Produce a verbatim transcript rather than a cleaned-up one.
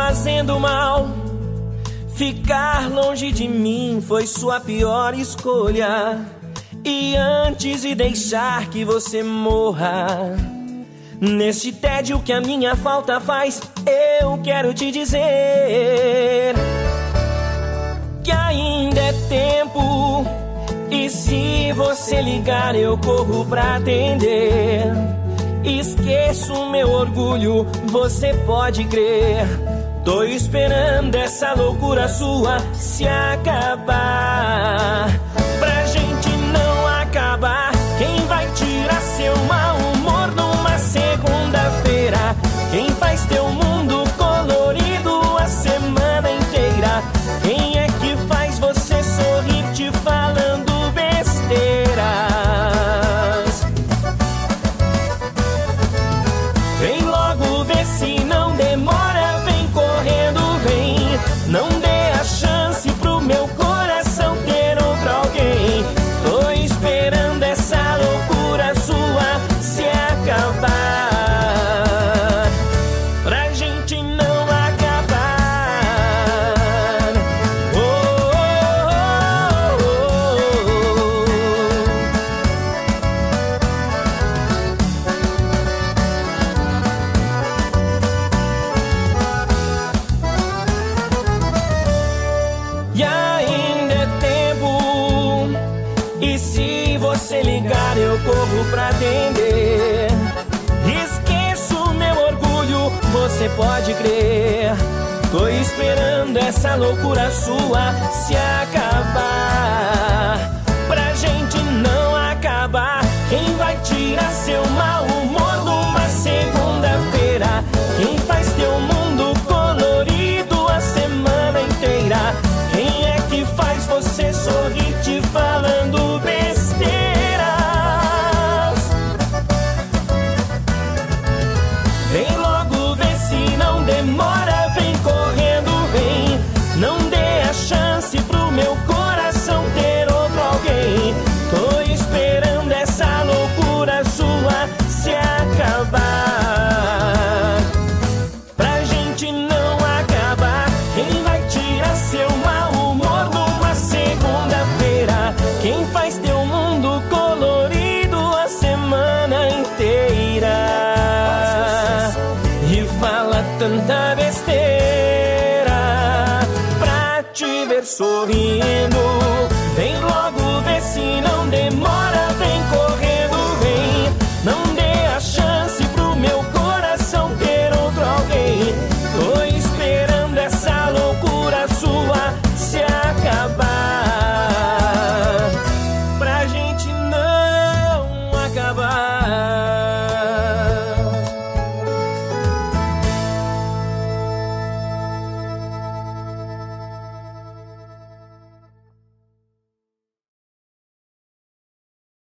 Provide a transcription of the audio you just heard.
fazendo mal. Ficar longe de mim foi sua pior escolha. E antes de deixar que você morra, neste tédio que a minha falta faz, eu quero te dizer que ainda é tempo. E se você ligar, eu corro pra atender. Esqueço meu orgulho, você pode crer. Tô esperando essa loucura sua se acabar. Pra gente não acabar, quem vai tirar seu mau humor numa segunda-feira? Quem faz teu mundo colorido a semana inteira? Quem é que faz você sorrir te falando besteiras? Vem logo ver se não demora, vem correndo, vem. Não dê a chance pro meu coração ter outro alguém. Tô esperando essa loucura sua se acabar, pra gente não acabar. Oh, oh, E ainda é tempo. E se você ligar, eu corro pra atender. Esqueço meu orgulho, você pode crer. Tô esperando essa loucura sua se acabar, pra gente não acabar. Quem vai tirar seu mau humor numa segunda-feira? Quem faz teu mundo colorido a semana inteira? Quem é que faz você sorrir te falando besteiras? Vem logo ver se não demora, vem correndo, vem. Não dê a chance pro meu coração ter outro alguém. Tô esperando essa loucura sua se acabar, pra gente não acabar. Quem vai tirar seu mau humor numa segunda-feira? Quem faz teu mundo colorido a semana inteira? E fala tanta besteira pra te ver sorrindo.